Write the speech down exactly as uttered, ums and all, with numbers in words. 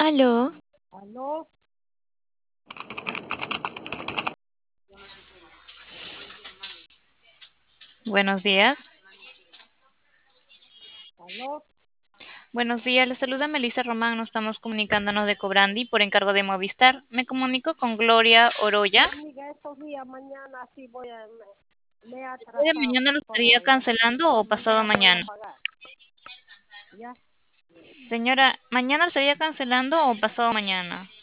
Aló, ¿Aló? buenos días. ¿Aló? Buenos días, les saluda Melissa Román. Nos estamos comunicándonos de Cobrandi por encargo de Movistar. Me comunico con Gloria Oroya. Sí, amiga, estos días, mañana sí voy a... Me, me he ¿El día de atrasado mañana lo estaría todo, ya. cancelando o pasado Mañana voy a mañana? pagar, ¿ya? Señora, ¿mañana lo estaría cancelando o pasado mañana?